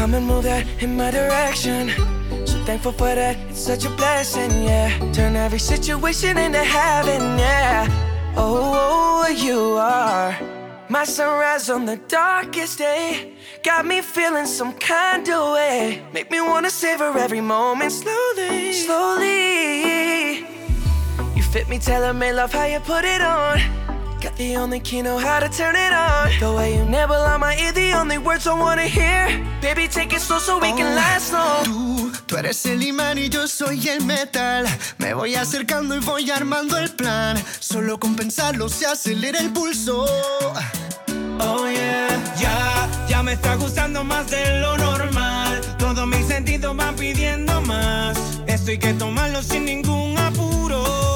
come and move that in my direction. So thankful for that, it's such a blessing, yeah. Turn every situation into heaven, yeah. Oh, you are my sunrise on the darkest day. Got me feeling some kind of way. Make me wanna savor every moment slowly, slowly. You fit me, tailor-made, love how you put it on. Got the only key, know how to turn it on. The way you nibble on my ear, the only words I wanna hear. Baby, take it slow so we can last long. Tú eres el imán y yo soy el metal. Me voy acercando y voy armando el plan. Solo con pensarlo se acelera el pulso. Oh yeah, ya me está gustando más de lo normal. Todos mis sentidos van pidiendo más. Esto hay que tomarlo sin ningún apuro.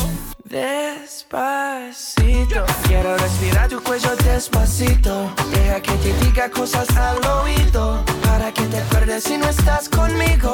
Despacito, quiero respirar tu cuello despacito. Deja que te diga cosas al oído, para que te acuerdes si no estás conmigo.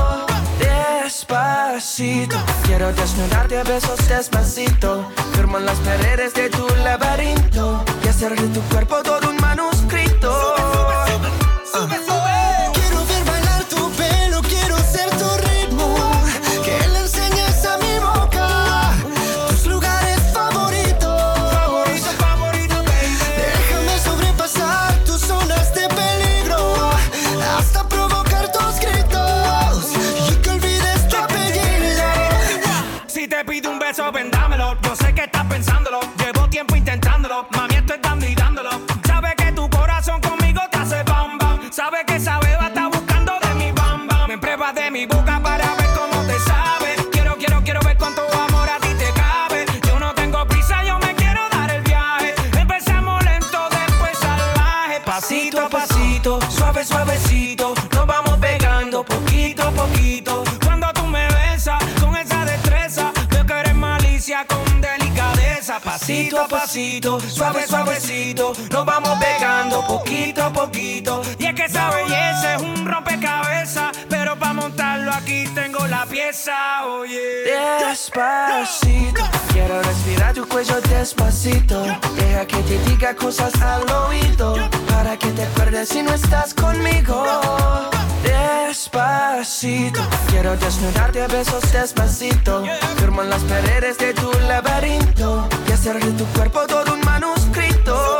Despacito, quiero desnudarte a besos despacito. Firmo en las paredes de tu laberinto y hacer de tu cuerpo todo un manuscrito. Sube, sube. Quiero ver bailar tu pelo, quiero ser tu ritmo. Que le enseñes a mi boca tus lugares favoritos. Favorito, baby. Déjame sobrepasar tus zonas de peligro, hasta provocar tus gritos y que olvides tu apellido. Si te pido un beso, ven dámelo. Yo sé que estás pensándolo. Llevo tiempo intentándolo. Mami, estoy dando y dándolo. Sabes que tu corazón conmigo te hace bam bam. Sabes que esa beba está buscando de mi bam bam. Me pruebas de mi boca para ver cómo te sabe. Quiero ver cuánto amor a ti te cabe. Yo no tengo prisa, yo me quiero dar el viaje. Empezamos lento, después salvaje. Pasito a pasito, suave, suavecito. Nos vamos pegando poquito a poquito. Cuando tú me besas con esa destreza, veo que eres malicia con delicadeza. Pasito a pasito, suave, suavecito. Nos vamos pegando poquito a poquito. Y es que esa belleza es un rompecabezas, pero para montarlo aquí tengo la pieza, oye. Despacito, quiero respirar tu cuello despacito. Deja que te diga cosas al oído, para que te acuerdes si no estás conmigo. Despacito, quiero desnudarte a besos despacito. Firmo en las paredes de tu laberinto y hacer de tu cuerpo todo un manuscrito.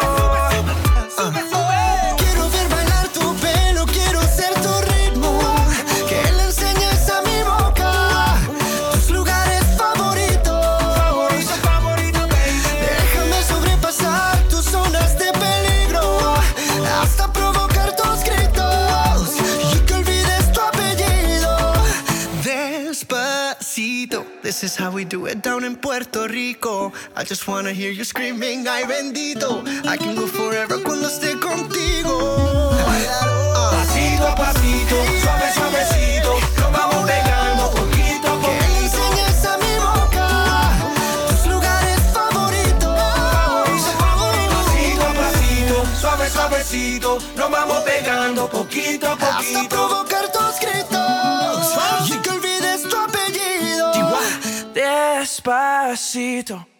Quiero ver bailar tu pelo, quiero ser tu ritmo. Que le enseñes a mi boca tus lugares favoritos. Favorito, baby. Déjame sobrepasar tus zonas de peligro, hasta provocar tus gritos y que olvides tu apellido. Despacito, this is how we do it down in Puerto Rico. I just wanna hear you screaming, ay bendito. I can go forever cuando esté contigo. Pasito a pasito, suave, suavecito. Nos vamos pegando poquito a Que le poquito. enseñes a mi boca tus lugares favoritos. Pasito a pasito, suave, suavecito. Nos vamos pegando poquito a Hasta poquito. provocar tus gritos y que olvides tu apellido. Despacito.